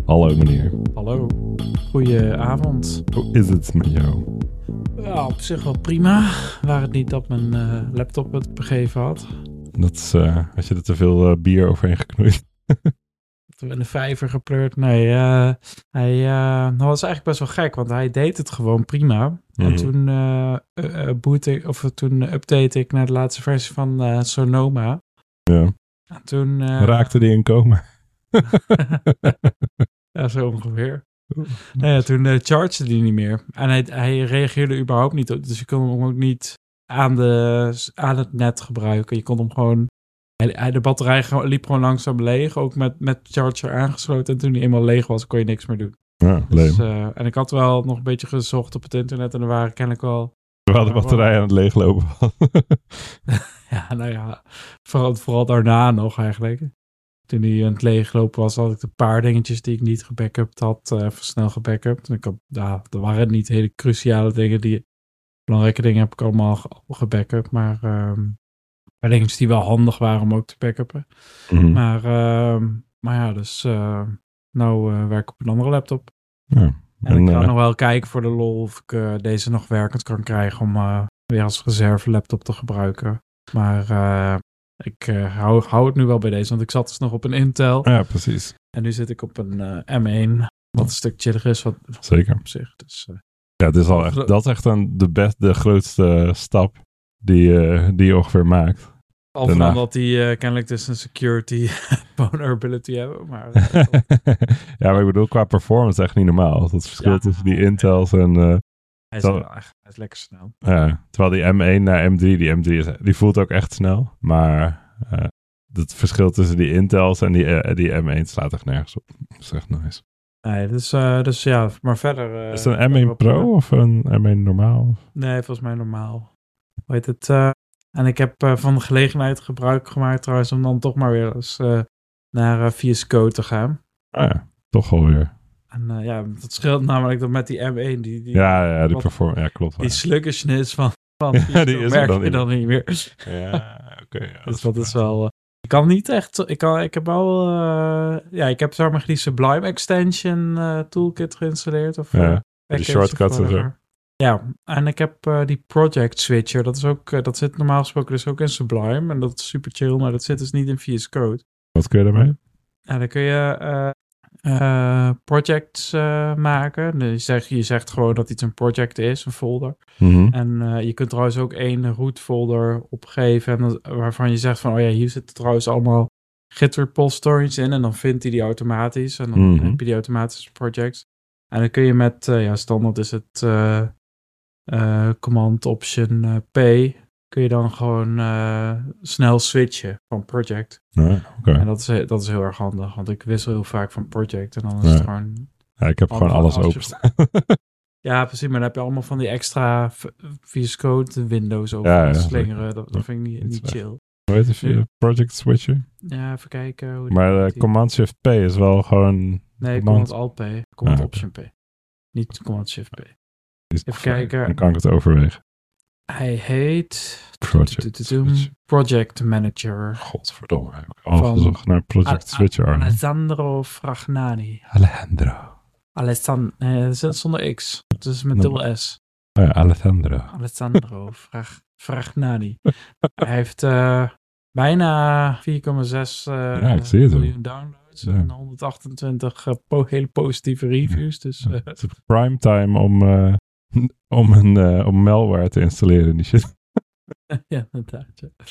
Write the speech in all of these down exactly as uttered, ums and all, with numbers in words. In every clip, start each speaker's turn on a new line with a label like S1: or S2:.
S1: Hallo meneer.
S2: Hallo, goedenavond.
S1: Hoe is het met jou?
S2: Ja, op zich wel prima. Waar het niet dat mijn uh, laptop het begeven had.
S1: Dat is, uh, had je er te veel uh, bier overheen geknoeid?
S2: Toen we in de vijver gepleurd. Nee, uh, hij uh, dat was eigenlijk best wel gek, want hij deed het gewoon prima. Mm-hmm. En toen, uh, uh, boot ik, of toen update ik naar de laatste versie van uh, Sonoma.
S1: Ja.
S2: En toen... Uh,
S1: raakte die in coma?
S2: Ja, zo ongeveer. Nou ja, toen uh, chargede die niet meer. En hij, hij reageerde überhaupt niet op. Dus je kon hem ook niet aan, de, aan het net gebruiken. Je kon hem gewoon... Hij, de batterij liep gewoon langzaam leeg. Ook met, met charger aangesloten. En toen hij eenmaal leeg was, kon je niks meer doen.
S1: Ja,
S2: dus, uh, en ik had wel nog een beetje gezocht op het internet. En er waren kennelijk wel...
S1: Terwijl de batterij aan het leeglopen was.
S2: Ja, nou ja. Vooral, vooral daarna nog eigenlijk. Toen hij aan het leeglopen was, had ik een paar dingetjes die ik niet gebackupt had, uh, even snel gebackupt. En ik had, ja, er waren niet hele cruciale dingen, die belangrijke dingen heb ik allemaal ge- gebackupt, maar um, een paar dingetjes die wel handig waren om ook te backuppen. Mm-hmm. Maar, um, maar ja, dus uh, nou uh, werk ik op een andere laptop.
S1: Ja,
S2: en,
S1: en
S2: ik ga
S1: uh,
S2: nog wel kijken voor de lol of ik uh, deze nog werkend kan krijgen om uh, weer als reserve laptop te gebruiken. Maar... Uh, Ik uh, hou, hou het nu wel bij deze, want ik zat dus nog op een Intel.
S1: Ja, precies.
S2: En nu zit ik op een uh, M één, wat een stuk chiller is. Wat,
S1: Zeker.
S2: Op zich. Dus, uh,
S1: ja, het is al echt, dat is echt een, de, best, de grootste stap die, uh, die je ongeveer maakt.
S2: Al van dat die uh, kennelijk dus een security vulnerability hebben. Maar, uh,
S1: ja, maar ik bedoel, qua performance echt niet normaal. Dat verschil ja, tussen die Intels en... Uh,
S2: Hij is, wel, hij is lekker snel.
S1: Ja, terwijl die M één naar M drie, die M drie is, die voelt ook echt snel. Maar uh, het verschil tussen die Intels en die, uh, die M één slaat echt nergens op. Dat is echt nice.
S2: Nee, dus, uh, dus ja, maar verder... Uh,
S1: is het een M één Pro uh, of een M één normaal?
S2: Nee, volgens mij normaal. Hoe heet het? Uh, en ik heb uh, van de gelegenheid gebruik gemaakt trouwens om dan toch maar weer eens uh, naar uh, V S Code te gaan.
S1: Ah ja, toch alweer.
S2: En uh, ja, dat scheelt namelijk dat met die M één... Die, die,
S1: ja, ja, die performance, ja, klopt.
S2: Die sluggishness van, van
S1: ja, die is
S2: merk
S1: dan
S2: je dan niet meer.
S1: Ja, oké. Okay, ja,
S2: dus dat is wel... Uh, ik kan niet echt... Ik, kan, ik heb wel... Uh, ja, ik heb zeg maar die Sublime Extension uh, toolkit geïnstalleerd. Of,
S1: ja,
S2: uh,
S1: die shortcuts en zo.
S2: Ja, en ik heb uh, die Project Switcher. Dat is ook... Uh, dat zit normaal gesproken dus ook in Sublime. En dat is super chill, maar dat zit dus niet in V S Code.
S1: Wat kun je daarmee?
S2: Ja, dan kun je... Uh, Uh, projects uh, maken. Je zegt, je zegt gewoon dat iets een project is, een folder.
S1: Mm-hmm.
S2: En uh, je kunt trouwens ook één root folder opgeven en dat, waarvan je zegt van, oh ja, hier zitten trouwens allemaal Git repositories in en dan vindt hij die automatisch en dan mm-hmm. heb je die automatische projects. En dan kun je met, uh, ja, standaard is het uh, uh, command option uh, P, kun je dan gewoon uh, snel switchen van project.
S1: Ja, okay.
S2: En dat is, dat is heel erg handig, want ik wissel heel vaak van project en dan is
S1: ja.
S2: het gewoon...
S1: Ja, ik heb gewoon alles openstaan.
S2: Ja, precies, maar dan heb je allemaal van die extra V S Code Windows over
S1: ja, ja,
S2: slingeren. Dat, dat vind ik niet, niet chill.
S1: Hoe heet het? Nu? Project Switcher?
S2: Ja, even kijken. Hoe
S1: maar uh, Command-Shift-P is wel gewoon...
S2: Nee, Command-Alt-P. Command-Option-P. Ah, okay. Niet Command-Shift-P. Even kijken.
S1: Dan kan ik het overwegen.
S2: Hij heet...
S1: Project
S2: Project Manager.
S1: Godverdomme, heb ik al gezocht naar Project Switcher.
S2: Alessandro Fragnani.
S1: Alejandro.
S2: Alessandro. Nee, dat is zonder X. Het is met dubbel S.
S1: Oh ja, Alessandro.
S2: Alessandro Frag, Fragnani. Hij heeft uh, bijna vier komma zes uh,
S1: ja, ik zie het
S2: miljoen downloads. Ja. En honderdachtentwintig uh, po- hele positieve reviews. Dus, uh,
S1: het is prime time om, uh, om, een, uh, om malware te installeren in die shit.
S2: Ja, inderdaad. Ja.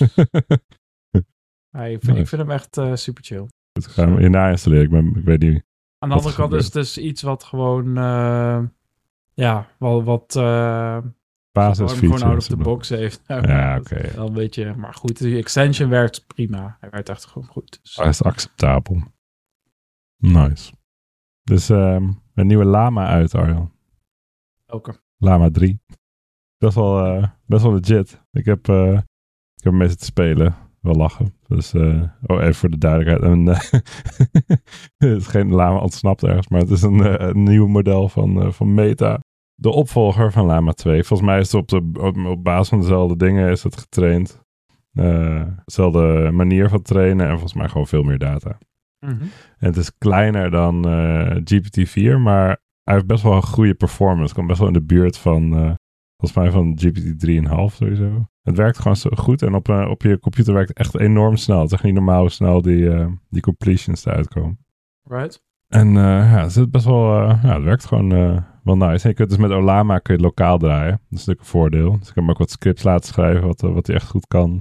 S2: Maar ik, vind, nice. ik vind hem echt uh, super chill.
S1: Ik ga hem hierna installeren. Ik, ben, ik weet niet.
S2: Aan de andere kant is het dus iets wat gewoon... Uh, ja, wat... wat uh,
S1: basisfeatures.
S2: Gewoon out of the box heeft.
S1: Ja, oké. Okay.
S2: Wel een beetje... Maar goed, die extension werkt prima. Hij werkt echt gewoon goed. Dus.
S1: Hij is acceptabel. Nice. Dus um, een nieuwe Llama uit, Arjan.
S2: Welke?
S1: Llama drie. Best wel, uh, best wel legit. Ik heb, uh, ik heb mee zitten spelen. Wel lachen. Dus, uh, oh, even voor de duidelijkheid. Een, uh, het is geen Llama ontsnapt ergens, maar het is een, uh, een nieuw model van, uh, van Meta. De opvolger van Llama twee. Volgens mij is het op, de, op, op basis van dezelfde dingen is het getraind. Uh, dezelfde manier van trainen en volgens mij gewoon veel meer data.
S2: Mm-hmm.
S1: En het is kleiner dan uh, G P T vier, maar hij heeft best wel een goede performance. Komt best wel in de buurt van, uh, volgens mij van G P T drie komma vijf sowieso. Het werkt gewoon zo goed en op, uh, op je computer werkt het echt enorm snel. Het is echt niet normaal hoe snel die, uh, die completions eruit komen.
S2: Right.
S1: En uh, ja, het is best wel, uh, ja, het werkt gewoon uh, wel nice. En je kunt dus met Ollama kun je het lokaal draaien. Dat is natuurlijk een voordeel. Dus ik heb hem ook wat scripts laten schrijven wat, uh, wat hij echt goed kan.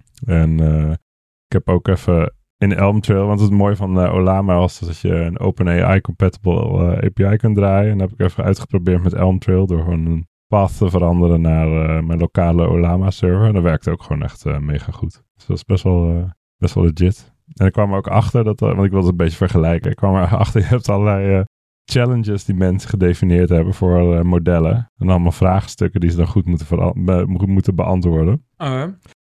S1: En uh, ik heb ook even in Elm Trail, want het mooie van uh, Ollama was dat je een OpenAI compatible uh, A P I kunt draaien. En dat heb ik even uitgeprobeerd met Elm Trail door gewoon een path te veranderen naar uh, mijn lokale Ollama server. En dat werkte ook gewoon echt uh, mega goed. Dus dat is best wel, uh, best wel legit. En ik kwam er ook achter, dat, want ik wilde het een beetje vergelijken. Ik kwam er achter, je hebt allerlei uh, challenges die mensen gedefinieerd hebben voor uh, modellen. En allemaal vraagstukken die ze dan goed moeten, vera- be- moeten beantwoorden.
S2: Uh-huh.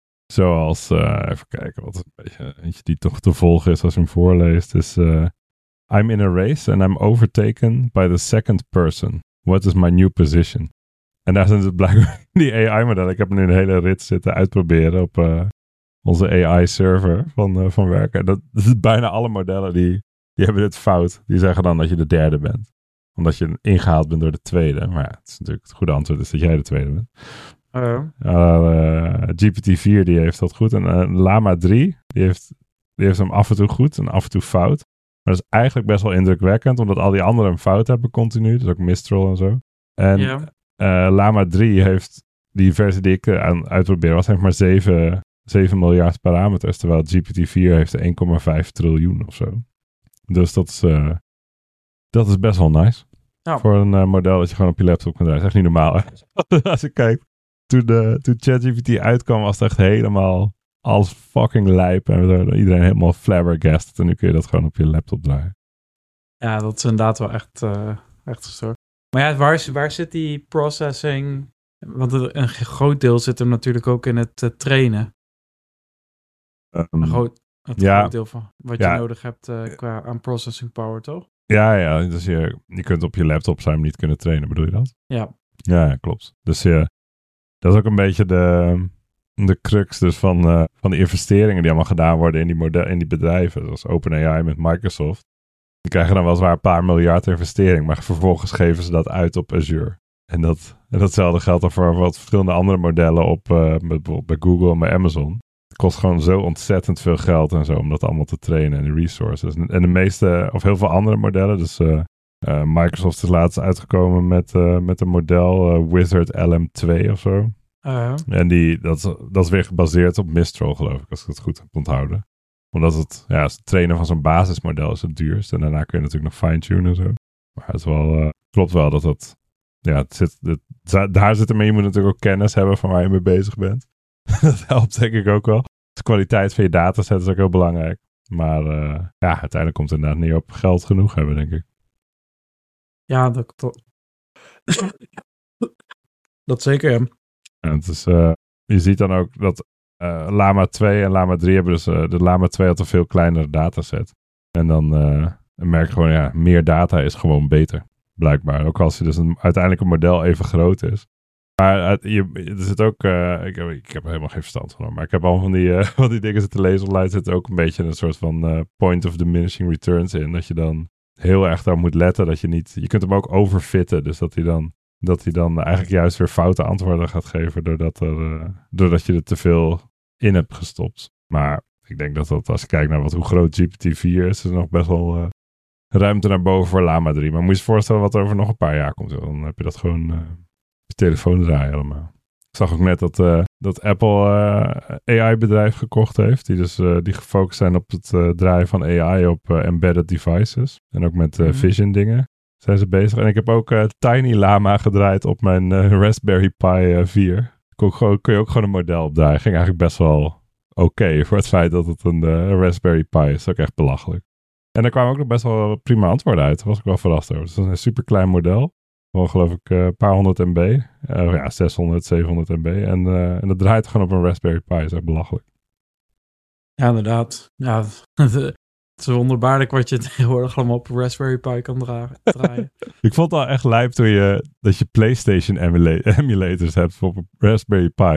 S1: Zoals, uh, even kijken, wat een beetje, eentje die toch te volgen is als je hem voorleest. Is, uh, I'm in a race and I'm overtaken by the second person. What is my new position? En daar zijn dus blijkbaar die A I-modellen. Ik heb nu een hele rit zitten uitproberen op uh, onze A I-server van, uh, van werken. Dat, dat is bijna alle modellen die, die hebben dit fout. Die zeggen dan dat je de derde bent. Omdat je ingehaald bent door de tweede. Maar ja, het is natuurlijk het goede antwoord is dat jij de tweede bent.
S2: Uh-huh.
S1: Uh, G P T vier die heeft dat goed. En uh, Llama drie die heeft, die heeft hem af en toe goed en af en toe fout. Maar dat is eigenlijk best wel indrukwekkend. Omdat al die anderen hem fout hebben continu. Dus ook Mistral en zo. En
S2: Yeah.
S1: uh, Llama drie heeft die versie die ik uh, aan uitproberen was. Heeft maar zeven miljard parameters. Terwijl G P T vier heeft één komma vijf triljoen of zo. Dus dat is, uh, dat is best wel nice.
S2: Ja.
S1: Voor een uh, model dat je gewoon op je laptop kunt draaien. Dat is echt niet normaal. Als ik kijk. Toen, uh, toen ChatGPT uitkwam was het echt helemaal als fucking lijp. En iedereen helemaal flabbergasted. En nu kun je dat gewoon op je laptop draaien.
S2: Ja, dat is inderdaad wel echt, uh, echt gestoord. Maar ja, waar, waar zit die processing? Want een groot deel zit hem natuurlijk ook in het uh, trainen.
S1: Um,
S2: Een groot, het
S1: ja.
S2: groot deel van wat
S1: Ja.
S2: je nodig hebt uh, qua aan processing power, toch?
S1: Ja, ja. Dus je, je kunt op je laptop zou je hem niet kunnen trainen. Bedoel je dat?
S2: Ja.
S1: Ja, ja klopt. Dus je, dat is ook een beetje de, de crux dus van, uh, van de investeringen die allemaal gedaan worden in die, model, in die bedrijven. Zoals OpenAI met Microsoft. Die krijgen dan weliswaar een paar miljard investering. Maar vervolgens geven ze dat uit op Azure. En, dat, en datzelfde geldt dan voor wat verschillende andere modellen op uh, bijvoorbeeld bij Google en bij Amazon. Het kost gewoon zo ontzettend veel geld en zo om dat allemaal te trainen en de resources. En, en de meeste, of heel veel andere modellen, dus uh, uh, Microsoft is laatst uitgekomen met, uh, met een model, uh, Wizard L M twee of zo.
S2: Uh,
S1: En die, dat, is, dat is weer gebaseerd op Mistral, geloof ik, als ik het goed heb onthouden. Omdat het, ja, het trainen van zo'n basismodel is het duurst. En daarna kun je natuurlijk nog fine-tunen en zo. Maar het is wel, uh, klopt wel dat het, ja, het zit, het, daar zit ermee. Je moet natuurlijk ook kennis hebben van waar je mee bezig bent. Dat helpt denk ik ook wel. De kwaliteit van je dataset is ook heel belangrijk. Maar uh, ja, uiteindelijk komt het inderdaad neer op geld genoeg hebben, denk ik.
S2: ja, dat, dat, dat zeker, ja.
S1: En het is, uh, je ziet dan ook dat uh, Llama twee en Llama drie hebben dus... Uh, de Llama twee had een veel kleinere dataset. En dan uh, merk je gewoon, ja, meer data is gewoon beter. Blijkbaar. Ook als je dus een, uiteindelijk een model even groot is. Maar uh, je, er zit ook... Uh, ik, heb, ik heb er helemaal geen verstand van. Maar ik heb al van die, uh, van die dingen zitten lezen online. Zit ook een beetje een soort van uh, point of diminishing returns in. Dat je dan heel erg daar moet letten. Dat je niet... Je kunt hem ook overfitten. Dus dat hij dan... Dat hij dan eigenlijk juist weer foute antwoorden gaat geven. Doordat, er, uh, doordat je er te veel in hebt gestopt. Maar ik denk dat dat als je kijkt naar wat, hoe groot G P T vier is. Is er nog best wel uh, ruimte naar boven voor Llama drie. Maar moet je je voorstellen wat er over nog een paar jaar komt. Dan heb je dat gewoon uh, op je telefoon draaien allemaal. Ik zag ook net dat, uh, dat Apple uh, A I-bedrijf gekocht heeft. Die dus uh, die gefocust zijn op het uh, draaien van A I op uh, embedded devices. En ook met uh, vision dingen. Zijn ze bezig. En ik heb ook uh, Tiny Llama gedraaid op mijn uh, Raspberry Pi uh, vier. Kon, gewoon, kun je ook gewoon een model op draaien. Ging eigenlijk best wel oké okay voor het feit dat het een uh, Raspberry Pi is. Dat is ook echt belachelijk. En daar kwamen ook nog best wel prima antwoorden uit. Daar was ik wel verrast over. Het is een super klein model. Gewoon geloof ik een uh, paar honderd M B. Uh, ja, zeshonderd, zevenhonderd M B. En, uh, en dat draait gewoon op een Raspberry Pi. Dat is echt belachelijk.
S2: Ja, inderdaad. Ja, het is wonderbaarlijk wat je tegenwoordig allemaal op Raspberry Pi kan dra- draaien.
S1: Ik vond het al echt lijp toen je, dat je PlayStation emula- emulators hebt op een Raspberry Pi.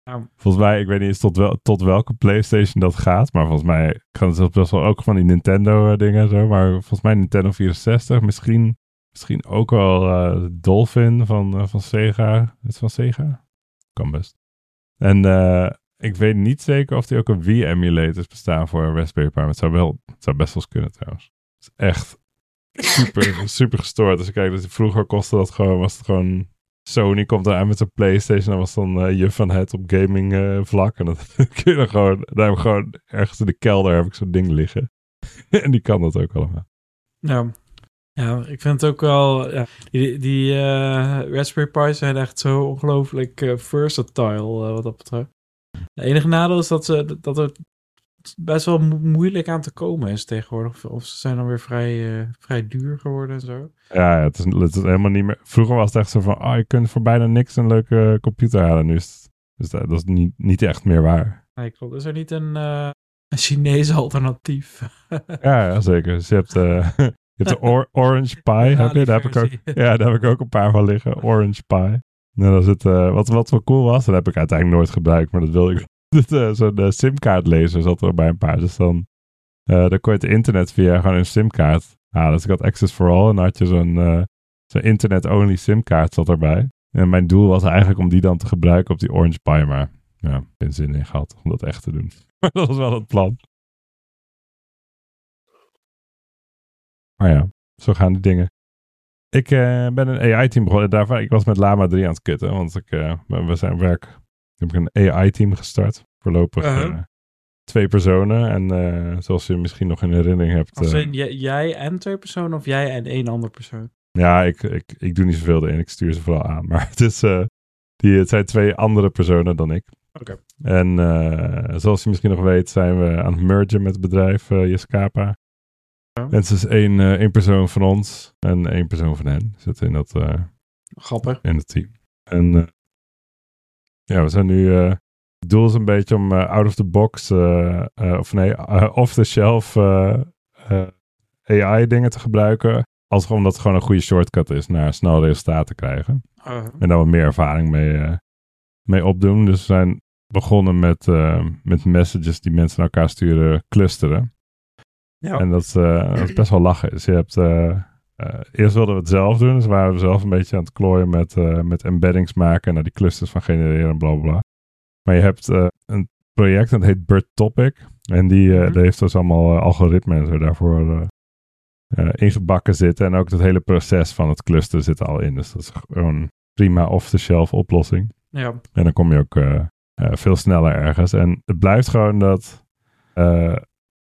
S2: Ja.
S1: Volgens mij, ik weet niet eens tot, wel, tot welke PlayStation dat gaat. Maar volgens mij gaat het best wel ook van die Nintendo dingen zo. Maar volgens mij Nintendo vierenzestig. Misschien, misschien ook wel uh, Dolphin van, uh, van Sega. Is het van Sega? Kan best. En uh, ik weet niet zeker of die ook een Wii-emulators bestaan voor een Raspberry Pi. Maar het zou, wel, het zou best wel eens kunnen trouwens. Het is echt super, super gestoord. Dus kijk, dus vroeger kostte dat gewoon, was het gewoon... Sony komt eraan met zijn PlayStation. Dat was dan uh, juf van het op gaming uh, vlak. En dat kun je dan gewoon... Daar heb ik gewoon ergens in de kelder heb ik zo'n ding liggen. En die kan dat ook allemaal.
S2: Ja, ja ik vind het ook wel... Ja, die die uh, Raspberry Pi zijn echt zo ongelooflijk uh, versatile uh, wat dat betreft. De enige nadeel is dat, ze, dat het best wel mo- moeilijk aan te komen is tegenwoordig. Of ze zijn dan weer vrij, uh, vrij duur geworden en zo.
S1: Ja, het is, het is helemaal niet meer... Vroeger was het echt zo van... Oh, je kunt voor bijna niks een leuke computer halen. Nu is het, dus dat, dat is niet, niet echt meer waar.
S2: Nee, klopt. Is er niet een, uh, een Chinese alternatief?
S1: ja, ja, zeker. Dus je hebt, uh, je hebt de or- Orange Pi. Heb je? Daar heb ik ook, ja, daar heb ik ook een paar van liggen. Orange Pi. Nou, dat is het, uh, wat, wat wel cool was, dat heb ik uiteindelijk nooit gebruikt. Maar dat wilde ik... Uh, zo'n uh, simkaartlezer zat er bij een paar. Dus dan, uh, dan kon je het internet via gewoon een simkaart halen. Dus ik had Access for All en dan had je zo'n, uh, zo'n internet-only simkaart zat erbij. En mijn doel was eigenlijk om die dan te gebruiken op die Orange Pi. Maar ja, geen zin in gehad om dat echt te doen. Maar dat was wel het plan. Maar ja, zo gaan die dingen. Ik uh, ben een A I-team begonnen. Daarvan, ik was met Llama drie aan het kutten. Want ik, uh, we zijn werk... Ik heb een A I-team gestart. Voorlopig uh-huh. uh, twee personen. En uh, zoals je misschien nog in herinnering hebt...
S2: Als
S1: Uh,
S2: in, j- jij en twee personen of jij en één andere persoon?
S1: Ja, ik, ik, ik doe niet zoveel erin. Ik stuur ze vooral aan. Maar het, is, uh, die, het zijn twee andere personen dan ik.
S2: Oké.
S1: Okay. En uh, zoals je misschien nog weet zijn we aan het mergen met het bedrijf uh, Jescapa. Ja. En het is één, uh, één persoon van ons en één persoon van hen. Zitten in dat, uh,
S2: Grappig.
S1: In het team. En... Uh, Ja, we zijn nu... Uh, het doel is een beetje om uh, out of the box... Uh, uh, of nee, uh, off the shelf... Uh, uh, A I dingen te gebruiken. Als omdat het gewoon een goede shortcut is... naar snel resultaten krijgen. Uh-huh. En daar wat meer ervaring mee, uh, mee opdoen. Dus we zijn begonnen met... Uh, met messages die mensen naar elkaar sturen... clusteren. Ja. En dat, uh, dat is best wel lachen. Dus je hebt... Uh, Uh, eerst wilden we het zelf doen, dus waren we zelf een beetje aan het klooien met, uh, met embeddings maken en naar die clusters van genereren en bla bla. Maar je hebt uh, een project dat heet Bird Topic en die, uh, mm-hmm. die heeft dus allemaal uh, algoritmen en zo daarvoor uh, uh, ingebakken zitten en ook het hele proces van het cluster zit al in. Dus dat is gewoon een prima off-the-shelf oplossing.
S2: Ja.
S1: En dan kom je ook uh, uh, veel sneller ergens. En het blijft gewoon dat... Uh,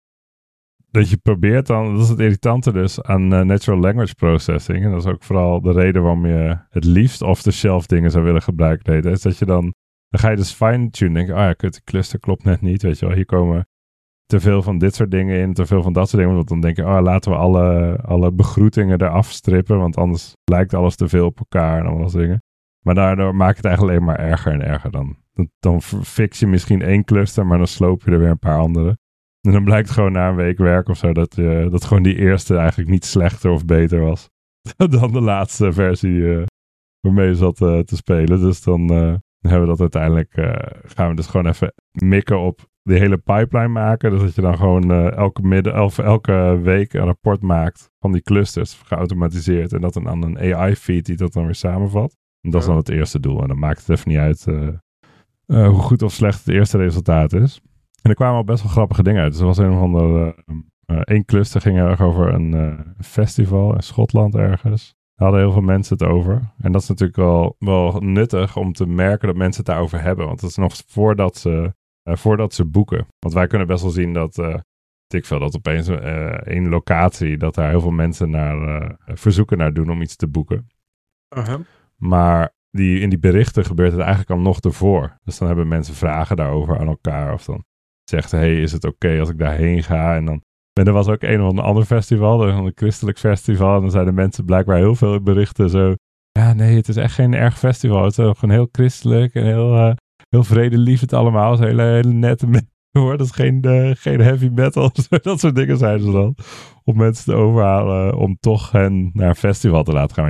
S1: Dat je probeert dan, dat is het irritante dus, aan uh, natural language processing. En dat is ook vooral de reden waarom je het liefst off-the-shelf dingen zou willen gebruiken. Is dat je dan, dan ga je dus fine-tune. Denk je, ah ja, kut, de cluster klopt net niet. Weet je wel, hier komen te veel van dit soort dingen in, te veel van dat soort dingen. Want dan denk je, ah, laten we alle, alle begroetingen eraf strippen. Want anders lijkt alles te veel op elkaar en allemaal dat soort dingen. Maar daardoor maak je het eigenlijk alleen maar erger en erger dan. Dan, dan fix je misschien één cluster, maar dan sloop je er weer een paar andere. En dan blijkt gewoon na een week werk of zo dat, uh, dat gewoon die eerste eigenlijk niet slechter of beter was dan de laatste versie uh, waarmee je zat uh, te spelen. Dus dan uh, hebben we dat uiteindelijk, uh, gaan we dus gewoon even mikken op de hele pipeline maken. Dus dat je dan gewoon uh, elke, midden, of elke week een rapport maakt van die clusters geautomatiseerd. En dat dan aan een A I-feed die dat dan weer samenvat. En dat is dan het eerste doel. En dan maakt het even niet uit uh, uh, hoe goed of slecht het eerste resultaat is. En er kwamen al best wel grappige dingen uit. Dus er was een of andere... Uh, uh, één cluster ging erg over een uh, festival in Schotland ergens. Daar hadden heel veel mensen het over. En dat is natuurlijk wel, wel nuttig om te merken dat mensen het daarover hebben. Want dat is nog voordat ze, uh, voordat ze boeken. Want wij kunnen best wel zien dat... Uh, ik veel dat opeens uh, één locatie... dat daar heel veel mensen naar uh, verzoeken naar doen om iets te boeken. Uh-huh. Maar... Die, in die berichten gebeurt het eigenlijk al nog ervoor. Dus dan hebben mensen vragen daarover aan elkaar. Of dan zegt, hey, is het oké okay als ik daarheen ga? En dan... En er was ook een of ander festival, een christelijk festival. En dan zeiden mensen blijkbaar heel veel berichten zo... Ja, nee, het is echt geen erg festival. Het is gewoon heel christelijk en heel, uh, heel vredelievend allemaal. Het is hele, hele nette mensen. Hoor, dat is geen, uh, geen heavy metal. Dat soort dingen zijn ze dan. Om mensen te overhalen om toch hen naar een festival te laten gaan. Je,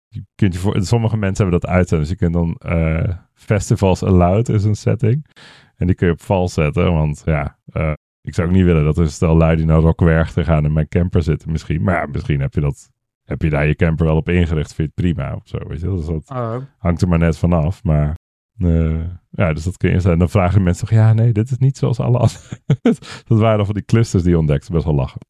S1: je kunt je voor, sommige mensen hebben dat uit. Dus je kunt dan uh, festivals allowed is een setting. En die kun je op vals zetten. Want ja, uh, ik zou ook niet willen dat er stel lui die naar Rockwerchter gaan in mijn camper zitten misschien. Maar ja, misschien heb je dat, heb je daar je camper wel op ingericht. Vind je het prima of zo, weet je. Dus dat
S2: Oh.
S1: hangt er maar net vanaf. Maar uh, ja, dus dat kun je instellen. En dan vragen mensen toch, ja nee, dit is niet zoals alle anderen. Dat waren dan van die clusters die je ontdekte. Best wel lachen.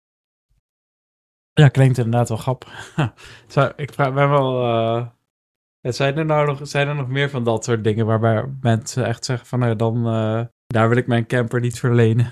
S2: Ja, klinkt inderdaad wel grappig. Zo, ik vraag me wel... Uh, zijn, er nou nog, zijn er nog meer van dat soort dingen waarbij mensen echt zeggen van... Nou, dan, uh, daar wil ik mijn camper niet verlenen.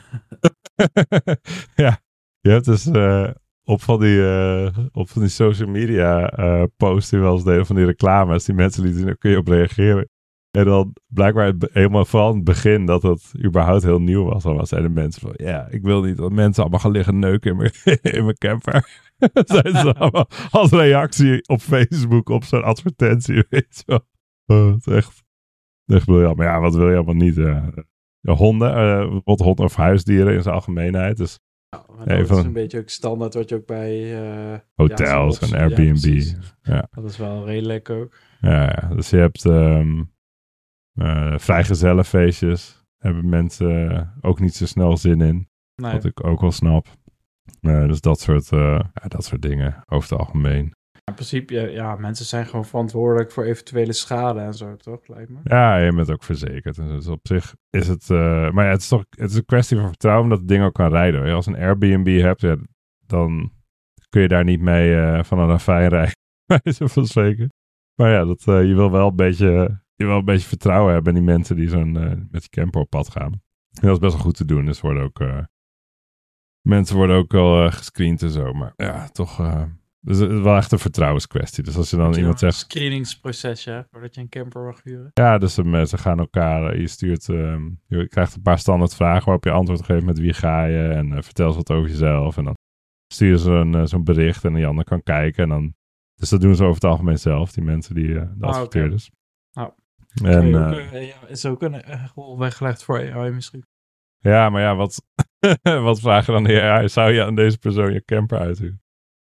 S1: Ja, je hebt dus uh, op, van die, uh, op van die social media uh, posts die wel eens deden van die reclames. Die mensen lieten zien, daar kun je op reageren. En dan blijkbaar helemaal van het begin dat het überhaupt heel nieuw was. Dan zeiden de mensen van, ja, ik wil niet dat mensen allemaal gaan liggen neuken in mijn, in mijn camper. Zijn ze allemaal als reactie op Facebook op zo'n advertentie, weet je wel. Oh, het is echt, echt briljant. Maar ja, wat wil je allemaal niet? Uh, ja, honden, uh, bijvoorbeeld honden of huisdieren in zijn algemeenheid. Dus
S2: ja, dat is van, een beetje ook standaard wat je ook bij uh,
S1: hotels ja, en Airbnb.
S2: Ja,
S1: ja.
S2: Dat is wel redelijk ook.
S1: Ja, ja. Dus je hebt um, uh, vrijgezellenfeestjes. Hebben mensen uh, ook niet zo snel zin in. Nee. Wat ik ook wel snap. Uh, dus dat soort, uh, ja, dat soort dingen over het algemeen.
S2: In principe, ja, ja, mensen zijn gewoon verantwoordelijk voor eventuele schade en zo, toch? Lijkt me.
S1: Ja, je bent ook verzekerd. Dus op zich is het... Uh, maar ja, het is toch het is een kwestie van vertrouwen dat het ding ook kan rijden. Als je een Airbnb hebt, ja, dan kun je daar niet mee uh, van een ravijn rijden. Zo van zeker. Maar ja, dat, uh, je wil wel een beetje... Je wil een beetje vertrouwen hebben in die mensen die zo'n uh, met die camper op pad gaan. En dat is best wel goed te doen. Dus worden ook... Uh, mensen worden ook al uh, gescreend en zo. Maar ja, toch... Uh, dus het is wel echt een vertrouwenskwestie. Dus als je dan
S2: je
S1: iemand zegt...
S2: Een screeningsproces, ja, voordat je een camper mag huren.
S1: Ja, dus de mensen gaan elkaar... Je stuurt... Um, je krijgt een paar standaard vragen waarop je antwoord geeft met wie ga je. En uh, vertel eens wat over jezelf. En dan sturen ze een, uh, zo'n bericht en die ander kan kijken. En dan, dus dat doen ze over het algemeen zelf. Die mensen, die uh, de adverteerders.
S2: Ah, okay.
S1: En,
S2: ook,
S1: uh,
S2: uh, ja, is ook een uh, rol weggelegd voor A I misschien.
S1: Ja, maar ja, wat, wat vragen dan de A I? Zou je aan deze persoon je camper uithuren?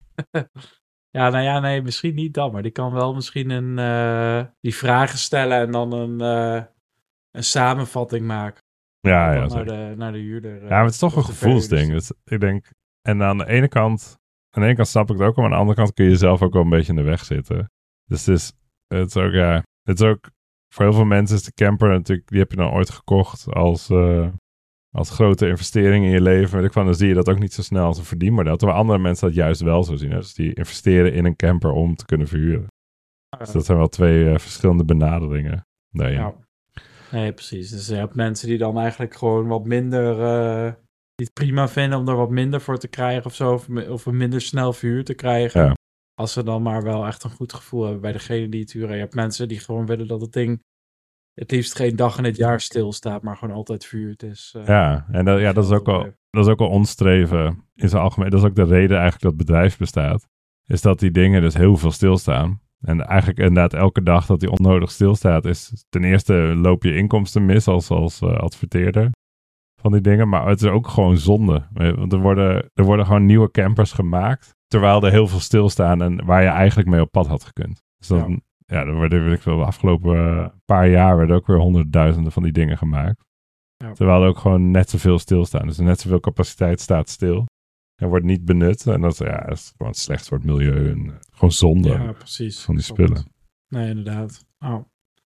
S2: Ja, nou ja, nee, misschien niet dat, maar die kan wel misschien een, uh, die vragen stellen en dan een, uh, een samenvatting maken.
S1: Ja, ja.
S2: Naar de, naar de huurder. Uh,
S1: ja, maar het is toch een gevoelsding. Dus ik denk, en aan de ene kant, aan de ene kant snap ik het ook, maar aan de andere kant kun je zelf ook wel een beetje in de weg zitten. Dus het is, het is ook, ja, het is ook, voor heel veel mensen is de camper natuurlijk, die heb je dan ooit gekocht als... Uh, Als grote investering in je leven. Weet ik van, dan zie je dat ook niet zo snel als een verdienmodel. Terwijl andere mensen dat juist wel zo zien. Hè? Dus die investeren in een camper om te kunnen verhuren. Ja. Dus dat zijn wel twee uh, verschillende benaderingen. Nee,
S2: ja. nee, precies. Dus je hebt mensen die dan eigenlijk gewoon wat minder... Uh, die het prima vinden om er wat minder voor te krijgen of zo. Of, of een minder snel verhuur te krijgen.
S1: Ja.
S2: Als ze dan maar wel echt een goed gevoel hebben bij degene die het huren. Je hebt mensen die gewoon willen dat het ding... het liefst geen dag in het jaar stilstaat, maar gewoon altijd verhuurd is. Uh,
S1: ja, en dat, ja, dat, is ook al, dat is ook al ons streven in zijn algemeen. Dat is ook de reden eigenlijk dat het bedrijf bestaat. Is dat die dingen dus heel veel stilstaan. En eigenlijk inderdaad elke dag dat die onnodig stilstaat is... Ten eerste loop je inkomsten mis als, als uh, adverteerder van die dingen. Maar het is ook gewoon zonde. Want er worden, er worden gewoon nieuwe campers gemaakt. Terwijl er heel veel stilstaan en waar je eigenlijk mee op pad had gekund. Dus dan... Ja. Ja, er worden, weet ik veel, de afgelopen uh, paar jaar werden ook weer honderdduizenden van die dingen gemaakt. Ja. Terwijl er ook gewoon net zoveel stilstaan. Dus net zoveel capaciteit staat stil. En wordt niet benut. En dat, ja, dat is gewoon slecht voor het milieu. En uh, gewoon zonde
S2: ja, precies.
S1: van die spullen.
S2: Nee, inderdaad. Oh.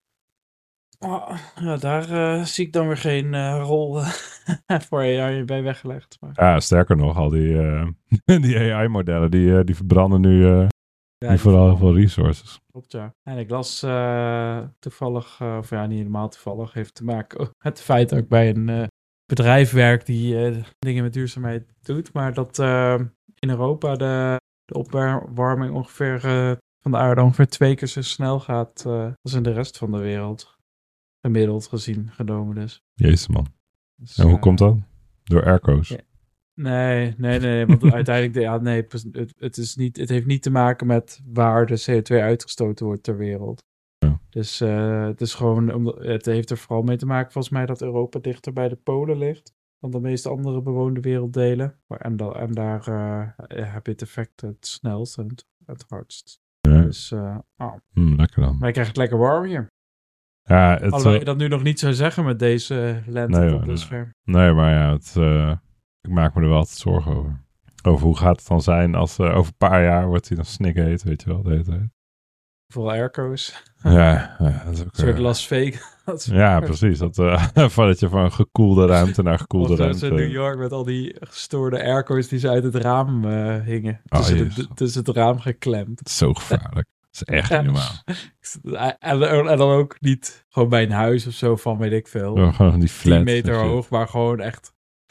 S2: Oh, ja, daar uh, zie ik dan weer geen uh, rol uh, voor A I bij weggelegd. Maar...
S1: Ja, sterker nog, al die, uh, die A I-modellen, die, uh, die verbranden nu... Uh, Ja, die vooral heel veel resources.
S2: Klopt, ja. En ik las uh, toevallig, uh, of ja, niet helemaal toevallig, heeft te maken met het feit dat ik bij een uh, bedrijf werk die uh, dingen met duurzaamheid doet, maar dat uh, in Europa de, de opwarming ongeveer uh, van de aarde ongeveer twee keer zo snel gaat uh, als in de rest van de wereld. Gemiddeld gezien genomen dus.
S1: Jezus man. Dus, en hoe uh, komt dat? Door airco's?
S2: Ja. Nee, nee, nee, want uiteindelijk, ja, nee, het, het, is niet, het heeft niet te maken met waar de C O twee uitgestoten wordt ter wereld. Ja. Dus uh, het is gewoon, het heeft er vooral mee te maken volgens mij dat Europa dichter bij de polen ligt dan de meeste andere bewoonde werelddelen. En, da, en daar uh, heb je het effect het snelst en het, het hardst.
S1: Ja. Ja.
S2: Dus, uh, oh.
S1: mm, lekker dan.
S2: Maar je krijgt het lekker warm hier.
S1: Ja, het
S2: Alhoewel
S1: zo...
S2: je dat nu nog niet zou zeggen met deze lente
S1: nee,
S2: tot
S1: nee.
S2: dusver.
S1: Nee, maar ja, het, uh, ik maak me er wel altijd zorgen over. Over hoe gaat het dan zijn als uh, over een paar jaar wordt hij dan snikheet, weet je wel, de hele tijd.
S2: Veel airco's.
S1: Ja, ja, dat is ook...
S2: Een soort
S1: uh,
S2: Las Vegas.
S1: Ja, precies. Dat, uh, van dat je van gekoelde ruimte naar gekoelde
S2: of
S1: ruimte...
S2: in New York met al die gestoorde airco's die ze uit het raam uh, hingen.
S1: Oh,
S2: tussen, de, tussen het raam geklemd.
S1: Het is zo gevaarlijk. Dat is echt niet normaal.
S2: En, en dan ook niet gewoon bij een huis of zo van weet ik veel.
S1: Ja, gewoon die flat.
S2: tien meter hoog, maar gewoon echt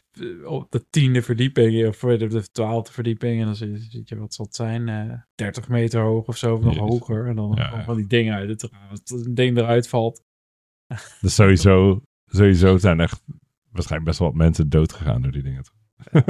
S2: op de tiende verdieping of de twaalfde verdieping. En dan zie je wat zal het zijn, uh, dertig meter hoog of zo, of nog yes. hoger. En dan ja. van die dingen uit het raam. Als een ding eruit valt.
S1: Dus sowieso, sowieso zijn echt waarschijnlijk best wel wat mensen dood gegaan door die dingen.
S2: Ja,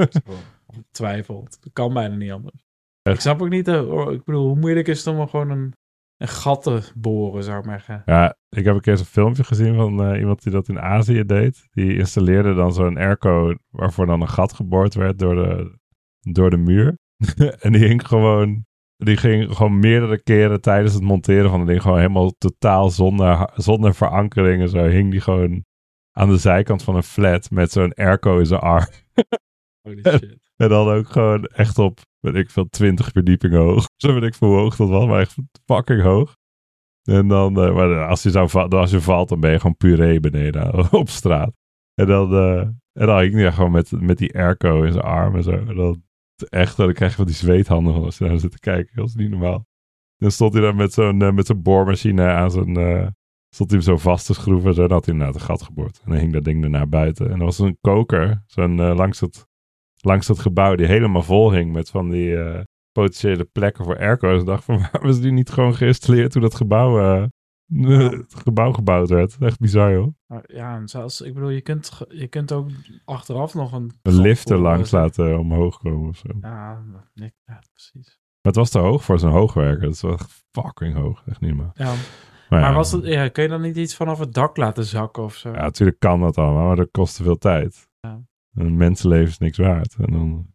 S2: twijfelt. Dat kan bijna niet anders. Echt? Ik snap ook niet, uh, ik bedoel, hoe moeilijk is het om gewoon een, een gat te boren, zou ik maar zeggen.
S1: Ja, ik heb een keer zo'n filmpje gezien van uh, iemand die dat in Azië deed. Die installeerde dan zo'n airco waarvoor dan een gat geboord werd door de, door de muur. En die hing gewoon, die ging gewoon meerdere keren tijdens het monteren van het ding gewoon helemaal totaal zonder, zonder verankering en zo. Hing die gewoon aan de zijkant van een flat met zo'n airco in zijn arm.
S2: Holy shit.
S1: En dan ook gewoon echt op, weet ik veel, twintig verdiepingen hoog. Zo weet ik veel hoe hoog dat was, maar echt fucking hoog. En dan, uh, maar als je, zou va- als je valt, dan ben je gewoon puree beneden op straat. En dan, uh, en dan hing hij gewoon met, met die airco in zijn arm en zo. En dan echt, dan krijg je van die zweethanden van als je naar zit te kijken. Dat is niet normaal. Dan stond hij daar met zo'n, uh, met zo'n boormachine aan zijn, uh, stond hij hem zo vast te schroeven. En zo, dan had hij inderdaad een gat geboord. En dan hing dat ding er naar buiten. En er was een koker, zo'n uh, langs het... langs dat gebouw die helemaal vol hing met van die uh, potentiële plekken voor airco's. Ik dacht van, waarom is die niet gewoon geïnstalleerd toen dat gebouw, uh, ja. het gebouw gebouwd werd? Echt bizar, joh.
S2: Ja, en zelfs, ik bedoel, je kunt, je kunt ook achteraf nog een...
S1: Een lift er langs laten uh, omhoog komen of zo.
S2: Ja, ja, precies.
S1: Maar het was te hoog voor zo'n hoogwerker. Dat is wel echt fucking hoog, echt niet meer.
S2: Ja.
S1: Maar,
S2: maar
S1: ja,
S2: was het, ja, kun je dan niet iets vanaf het dak laten zakken of zo?
S1: Ja, natuurlijk kan dat allemaal, maar dat kost te veel tijd.
S2: Ja.
S1: Een mensenleven is niks waard. En dan...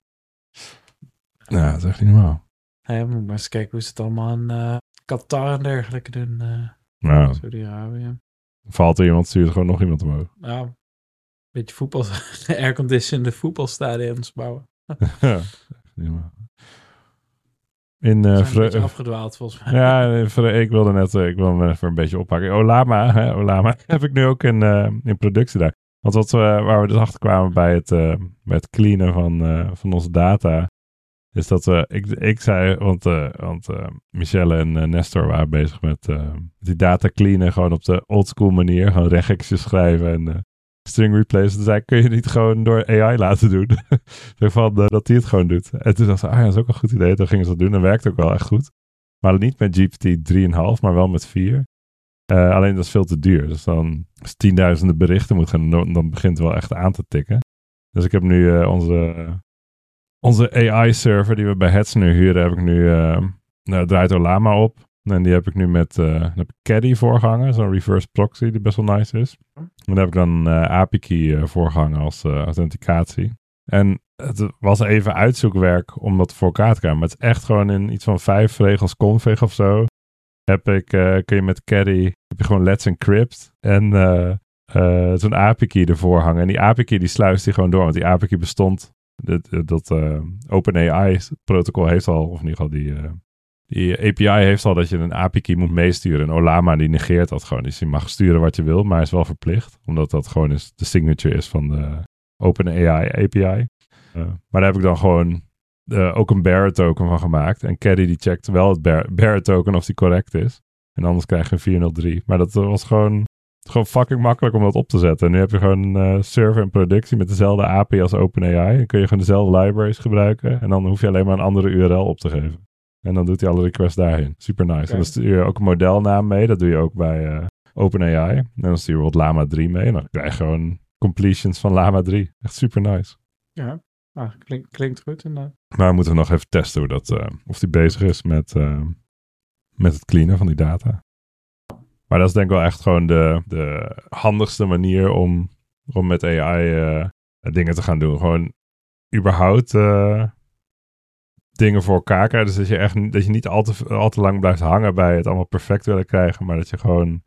S1: Ja, dat is echt niet normaal.
S2: Ja, moet maar eens kijken hoe ze het allemaal in uh, Qatar en dergelijke doen. Uh,
S1: nou,
S2: Saudi-Arabië.
S1: Valt er iemand, stuurt gewoon nog iemand omhoog.
S2: Ja, een beetje voetbal, airconditioned voetbalstadions bouwen.
S1: Ja, echt niet normaal. In, uh,
S2: We zijn
S1: Vre-
S2: een beetje afgedwaald volgens mij.
S1: Ja, ik wilde net uh, ik wilde me even een beetje oppakken. Olama, hè, Olama heb ik nu ook in, uh, in productie daar. Want wat we, waar we dus achter kwamen bij het, uh, bij het cleanen van, uh, van onze data, is dat we, ik, ik zei, want, uh, want uh, Michelle en uh, Nestor waren bezig met uh, die data cleanen, gewoon op de oldschool manier, gewoon regex schrijven en uh, string replace. Toen zei ik, kun je niet gewoon door A I laten doen? van, uh, dat die het gewoon doet. En toen dacht ze, ah ja, dat is ook een goed idee. Toen gingen ze dat doen en werkt ook wel echt goed. Maar niet met G P T drie komma vijf, maar wel met vier. Uh, alleen dat is veel te duur. Dus dan als tienduizenden berichten moet gaan, dan begint het wel echt aan te tikken. Dus ik heb nu uh, onze, onze A I-server die we bij Hetzer nu huren, heb ik nu, uh, nou, draait Olama op. En die heb ik nu met uh, heb ik Caddy voorgehangen, zo'n reverse proxy die best wel nice is. En daar heb ik dan een uh, A P I key uh, voorgehangen als uh, authenticatie. En het was even uitzoekwerk om dat voor elkaar te krijgen. Maar het is echt gewoon in iets van vijf regels config of zo. Heb ik, uh, kun je met Caddy, heb je gewoon Let's Encrypt en uh, uh, zo'n A P I key ervoor hangen. En die A P I key die sluist die gewoon door, want die A P I key bestond, dat, dat uh, OpenAI protocol heeft al, of in ieder geval die, uh, die A P I heeft al dat je een A P I key moet meesturen. En Olama die negeert dat gewoon. Dus je mag sturen wat je wil, maar hij is wel verplicht, omdat dat gewoon is, de signature is van de OpenAI A P I. Uh, maar daar heb ik dan gewoon Uh, ook een bearer token van gemaakt. En Caddy die checkt wel het bearer, bearer token of die correct is. En anders krijg je een vier nul drie. Maar dat was gewoon, gewoon fucking makkelijk om dat op te zetten. En nu heb je gewoon een uh, server in productie met dezelfde A P I als OpenAI. En kun je gewoon dezelfde libraries gebruiken. En dan hoef je alleen maar een andere U R L op te geven. En dan doet hij alle requests daarheen. Super nice. Okay. En dan stuur je ook een modelnaam mee. Dat doe je ook bij uh, OpenAI. En dan stuur je bijvoorbeeld Llama drie mee. En dan krijg je gewoon completions van Llama drie. Echt super nice.
S2: Ja. Ah, klink, klinkt goed inderdaad.
S1: Maar we moeten nog even testen hoe dat, uh, of die bezig is met, uh, met het cleanen van die data. Maar dat is denk ik wel echt gewoon de, de handigste manier om, om met A I uh, dingen te gaan doen. Gewoon überhaupt uh, dingen voor elkaar krijgt. Dus dat je echt dat je niet al te, al te lang blijft hangen bij het allemaal perfect willen krijgen. Maar dat je gewoon...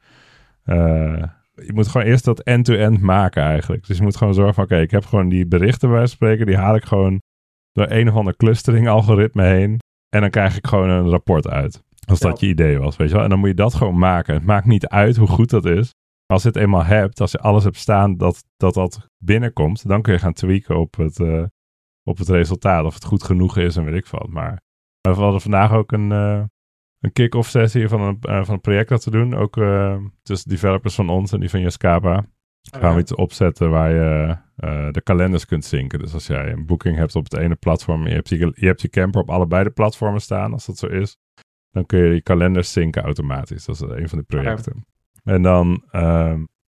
S1: Uh, je moet gewoon eerst dat end-to-end maken eigenlijk. Dus je moet gewoon zorgen van... Oké, okay, ik heb gewoon die berichten bij wijze van spreken. Die haal ik gewoon door een of ander clustering algoritme heen. En dan krijg ik gewoon een rapport uit. Als ja. dat je idee was, weet je wel. En dan moet je dat gewoon maken. Het maakt niet uit hoe goed dat is. Als je het eenmaal hebt, als je alles hebt staan dat dat, dat binnenkomt, dan kun je gaan tweaken op het, uh, op het resultaat. Of het goed genoeg is en weet ik wat. Maar, maar we hadden vandaag ook een, uh, een kick-off sessie van een, uh, van een project dat te doen. Ook uh, tussen developers van ons en die van Jascapa. Okay. Gaan we iets opzetten waar je uh, de kalenders kunt zinken. Dus als jij een boeking hebt op het ene platform en je hebt je, je hebt je camper op allebei de platformen staan, als dat zo is, dan kun je je kalenders zinken automatisch. Dat is een van de projecten. Okay. En dan, uh,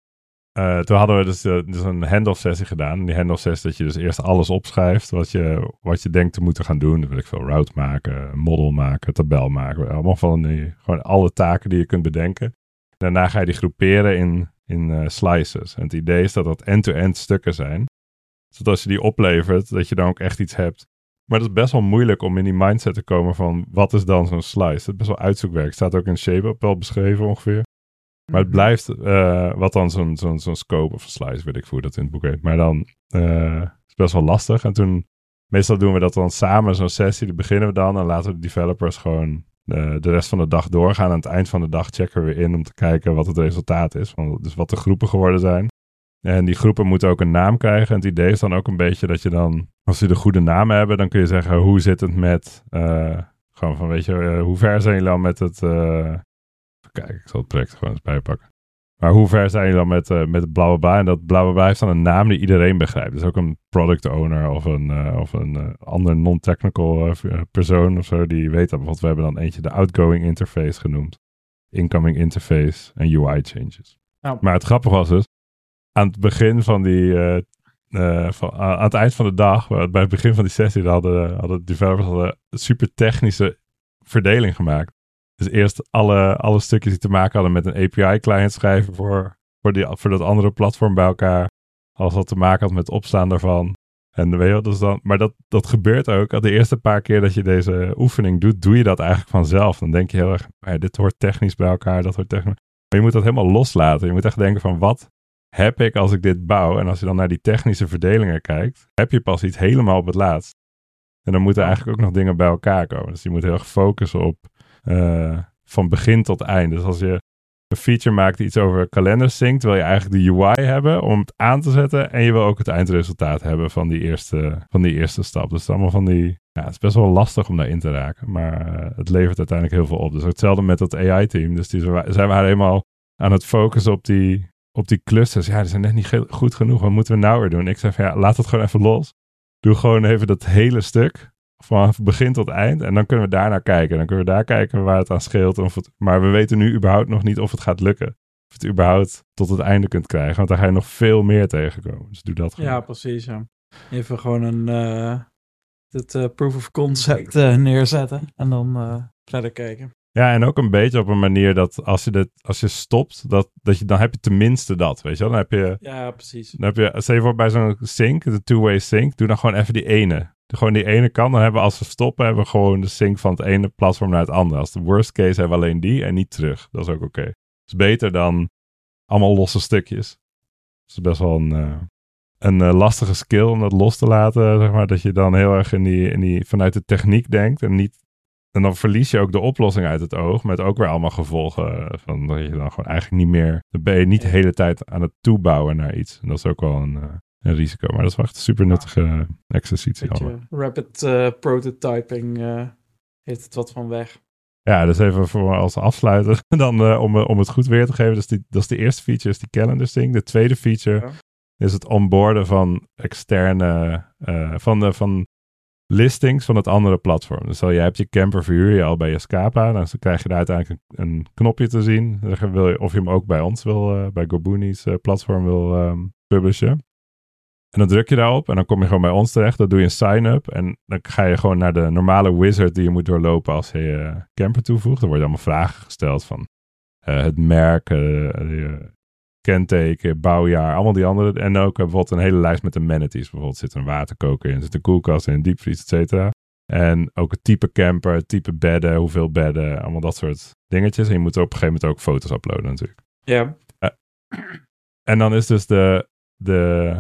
S1: uh, toen hadden we dus, uh, dus een handoff sessie gedaan. En die handoff sessie dat je dus eerst alles opschrijft wat je, wat je denkt te moeten gaan doen. Dan wil ik veel route maken, een model maken, tabel maken. Allemaal van die, gewoon alle taken die je kunt bedenken. Daarna ga je die groeperen in, in uh, slices. En het idee is dat dat end-to-end stukken zijn. Zodat als je die oplevert, dat je dan ook echt iets hebt. Maar dat is best wel moeilijk om in die mindset te komen van wat is dan zo'n slice. Dat is best wel uitzoekwerk. Het staat ook in Shape wel beschreven ongeveer. Maar het blijft, uh, wat dan zo'n, zo'n, zo'n scope of een slice, weet ik hoe dat in het boek heet. Maar dan uh, is het best wel lastig. En toen, meestal doen we dat dan samen, zo'n sessie, die beginnen we dan. En laten we de developers gewoon uh, de rest van de dag doorgaan. Aan het eind van de dag checken we weer in om te kijken wat het resultaat is. Van, dus wat de groepen geworden zijn. En die groepen moeten ook een naam krijgen. En het idee is dan ook een beetje dat je dan, als die de goede namen hebben, dan kun je zeggen, hoe zit het met, uh, gewoon van, weet je, uh, hoe ver zijn jullie al met het, uh, kijk, ik zal het project gewoon eens bijpakken. Maar hoe ver zijn jullie dan met, uh, met het bla bla bla? En dat bla bla bla heeft dan een naam die iedereen begrijpt. Dus ook een product owner of een, uh, of een uh, ander non-technical uh, persoon of zo, die weet dat. Bijvoorbeeld, we hebben dan eentje de outgoing interface genoemd. Incoming interface en U I changes. Oh. Maar het grappige was dus, aan het begin van die, uh, uh, van, uh, aan het eind van de dag, bij het begin van die sessie, hadden, hadden developers hadden een super technische verdeling gemaakt. Dus eerst alle, alle stukjes die te maken hadden met een A P I-client schrijven voor, voor, die, voor dat andere platform bij elkaar. Als dat te maken had met het opslaan daarvan. En weet je wat, dus dan, maar dat, dat gebeurt ook. De eerste paar keer dat je deze oefening doet, doe je dat eigenlijk vanzelf. Dan denk je heel erg, ja, dit hoort technisch bij elkaar, dat hoort technisch. Maar je moet dat helemaal loslaten. Je moet echt denken van, wat heb ik als ik dit bouw? En als je dan naar die technische verdelingen kijkt, heb je pas iets helemaal op het laatst. En dan moeten eigenlijk ook nog dingen bij elkaar komen. Dus je moet heel erg focussen op uh, van begin tot eind. Dus als je een feature maakt die iets over kalenders zinkt, wil je eigenlijk de U I hebben om het aan te zetten. En je wil ook het eindresultaat hebben van die eerste, van die eerste stap. Dus het is allemaal van die, ja, het is best wel lastig om daarin te raken. Maar uh, het levert uiteindelijk heel veel op. Dus ook hetzelfde met dat A I-team. Dus die, zij waren helemaal aan het focussen op die, op die clusters. Ja, die zijn net niet ge- goed genoeg. Wat moeten we nou weer doen? Ik zei van ja, laat het gewoon even los. Doe gewoon even dat hele stuk. Van begin tot eind. En dan kunnen we daar naar kijken. Dan kunnen we daar kijken waar het aan scheelt. Of het, maar we weten nu überhaupt nog niet of het gaat lukken. Of het überhaupt tot het einde kunt krijgen. Want daar ga je nog veel meer tegenkomen. Dus doe dat gewoon.
S2: Ja, precies. Ja. Even gewoon een uh, het, uh, proof of concept uh, neerzetten. En dan uh, verder kijken.
S1: Ja, en ook een beetje op een manier dat als je, dit, als je stopt, dat, dat je, dan heb je tenminste dat, weet je wel. Dan heb je,
S2: ja, precies.
S1: Dan heb je, stel je voor bij zo'n sync, de two-way sync, doe dan gewoon even die ene. Gewoon die ene kan, dan hebben we als we stoppen, hebben we gewoon de sync van het ene platform naar het andere. Als de worst case hebben we alleen die en niet terug. Dat is ook oké. Okay. Dat is beter dan allemaal losse stukjes. Dat is best wel een, uh, een uh, lastige skill om dat los te laten, zeg maar. Dat je dan heel erg in die, in die, vanuit de techniek denkt en niet. En dan verlies je ook de oplossing uit het oog. Met ook weer allemaal gevolgen. Van dat je dan gewoon eigenlijk niet meer. Dan ben je niet de hele tijd aan het toebouwen naar iets. En dat is ook wel een, uh, een risico. Maar dat is wel echt een super nuttige uh, exercitie.
S2: Rapid uh, prototyping uh, heeft het wat van weg.
S1: Ja, dus even voor als afsluiter. Dan uh, om, om het goed weer te geven. Dus die, dat is de eerste feature, is die calendar sync. De tweede feature ja. is het onboarden van externe. Uh, van de. Van listings van het andere platform. Dus stel, jij hebt je camper verhuur je al bij Jascapa. Dan krijg je daar uiteindelijk een, een knopje te zien. Dan wil je, of je hem ook bij ons wil, uh, bij Gobooni's uh, platform wil um, publishen. En dan druk je daarop en dan kom je gewoon bij ons terecht. Dan doe je een sign-up en dan ga je gewoon naar de normale wizard die je moet doorlopen als je je camper toevoegt. Dan worden allemaal vragen gesteld van uh, het merk, uh, de kenteken, bouwjaar, allemaal die andere. En ook uh, bijvoorbeeld een hele lijst met amenities. Bijvoorbeeld zit een waterkoker in, zit een koelkast in, een diepvries, et cetera. En ook het type camper, het type bedden, hoeveel bedden, allemaal dat soort dingetjes. En je moet op een gegeven moment ook foto's uploaden natuurlijk.
S2: Ja.
S1: Uh, en dan is dus de, de,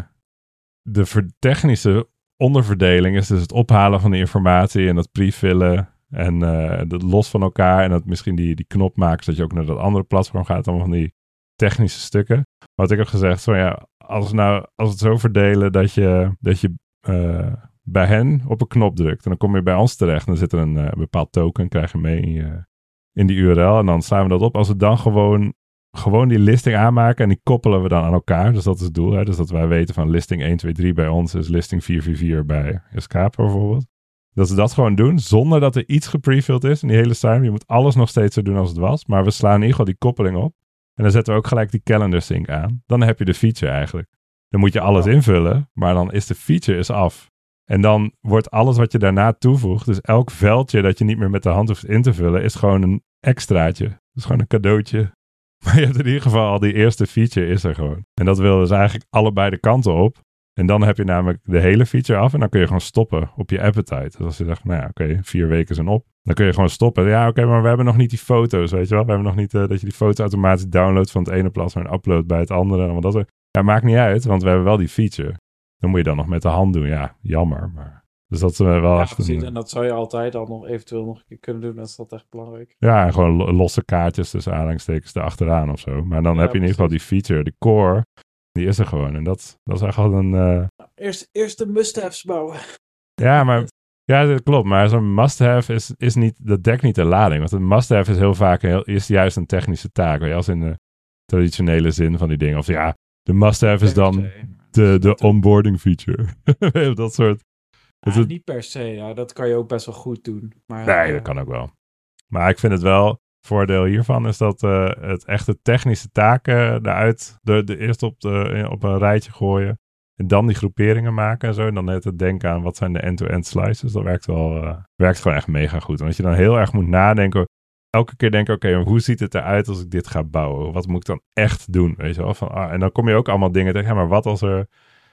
S1: de ver- technische onderverdeling is dus het ophalen van die informatie en dat prefillen en uh, dat los van elkaar en dat misschien die, die knop maken zodat je ook naar dat andere platform gaat. Allemaal van die technische stukken. Maar wat ik heb gezegd, van ja, als, nou, als we het zo verdelen dat je, dat je uh, bij hen op een knop drukt en dan kom je bij ons terecht en dan zit er een uh, bepaald token, krijg je mee in, je, in die U R L en dan slaan we dat op. Als we dan gewoon, gewoon die listing aanmaken en die koppelen we dan aan elkaar, dus dat is het doel. Hè? Dus dat wij weten van listing één, twee, drie bij ons is listing vier vier vier bij Escape bijvoorbeeld. Dat ze dat gewoon doen, zonder dat er iets geprefilled is in die hele site. Je moet alles nog steeds zo doen als het was, maar we slaan in ieder geval die koppeling op. En dan zetten we ook gelijk die calendar sync aan. Dan heb je de feature eigenlijk. Dan moet je alles invullen, maar dan is de feature is af. En dan wordt alles wat je daarna toevoegt, dus elk veldje dat je niet meer met de hand hoeft in te vullen, is gewoon een extraatje. Dat is gewoon een cadeautje. Maar je hebt in ieder geval al die eerste feature is er gewoon. En dat wil dus eigenlijk allebei de kanten op. En dan heb je namelijk de hele feature af en dan kun je gewoon stoppen op je appetite. Dus als je zegt, nou ja, oké, okay, vier weken zijn op. Dan kun je gewoon stoppen. Ja, oké, okay, maar we hebben nog niet die foto's, weet je wel. We hebben nog niet uh, dat je die foto automatisch downloadt van het ene platform en uploadt bij het andere. En dat ja, maakt niet uit, want we hebben wel die feature. Dan moet je dan nog met de hand doen. Ja, jammer. Maar... Dus dat is uh, wel
S2: ja,
S1: echt
S2: precies.
S1: een...
S2: En dat zou je altijd al nog eventueel nog een keer kunnen doen. Dat is dat echt belangrijk.
S1: Ja, en gewoon lo- losse kaartjes tussen aanhalingstekens erachteraan of zo. Maar dan
S2: ja,
S1: heb je in ieder geval die
S2: precies.
S1: feature, de core, die is er gewoon. En dat, dat is echt al een... Uh...
S2: Nou, eerst, eerst de must-haves bouwen.
S1: Ja, maar... Ja, dat klopt. Maar zo'n must-have is, is niet... Dat dekt niet de lading. Want een must-have is heel vaak... Heel, is juist een technische taak. Weet je, als in de traditionele zin van die dingen. Of ja, de must-have is dan de, de onboarding feature. Dat soort...
S2: Ja,
S1: het,
S2: niet per se. Ja, dat kan je ook best wel goed doen. Maar,
S1: nee,
S2: uh,
S1: dat kan ook wel. Maar ik vind het wel... Voordeel hiervan is dat uh, het echte technische taken eruit... De, de eerst op, de, op een rijtje gooien. En dan die groeperingen maken en zo. En dan net het denken aan wat zijn de end-to-end slices. Dat werkt wel, uh, werkt gewoon echt mega goed. Want je dan heel erg moet nadenken. Elke keer denken, oké, okay, hoe ziet het eruit als ik dit ga bouwen? Wat moet ik dan echt doen? Weet je wel? Van, ah, en dan kom je ook allemaal dingen tegen. Ja, maar wat als er...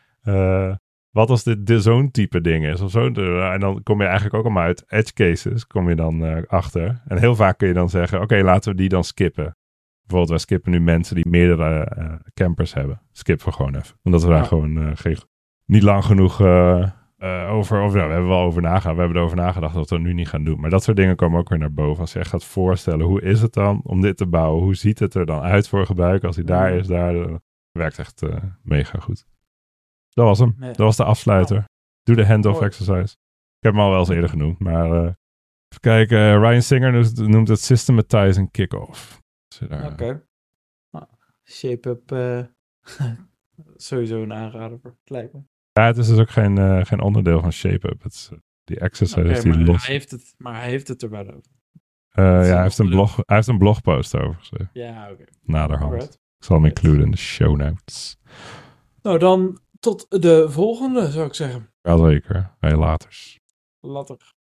S1: Uh, wat als dit de zo'n type ding is? Of zo? En dan kom je eigenlijk ook allemaal uit edge cases. Kom je dan uh, achter. En heel vaak kun je dan zeggen, oké, okay, laten we die dan skippen. Bijvoorbeeld, wij skippen nu mensen die meerdere uh, campers hebben. Skippen we gewoon even. Omdat we daar ja. gewoon uh, geen, niet lang genoeg uh, uh, over... Of, nou, we hebben wel over nagedacht. We hebben erover nagedacht dat we het nu niet gaan doen. Maar dat soort dingen komen ook weer naar boven. Als je echt gaat voorstellen, hoe is het dan om dit te bouwen? Hoe ziet het er dan uit voor gebruik? Als hij daar is, daar... Uh, werkt echt uh, mega goed. Dat was hem. Nee. Dat was de afsluiter. Oh. Doe de handoff oh. exercise. Ik heb hem al wel eens eerder genoemd. Maar uh, even kijken. Uh, Ryan Singer noemt het systematizing kick-off.
S2: Oké. Okay. Nou, Shape-up uh, sowieso een aanrader voor, lijkt me.
S1: Ja, het is dus ook geen, uh, geen onderdeel van Shape-up. Het is, uh, die exercise okay, is die
S2: maar
S1: los.
S2: Hij heeft het, maar hij heeft het er wel over.
S1: Uh, ja, hij heeft, een blog, hij heeft een blogpost over geschreven.
S2: Ja, oké. Okay.
S1: Naderhand. Alright. Ik zal hem includen in de show notes.
S2: Nou, dan tot de volgende, zou ik zeggen.
S1: Ja, zeker. Hey, later.
S2: Later.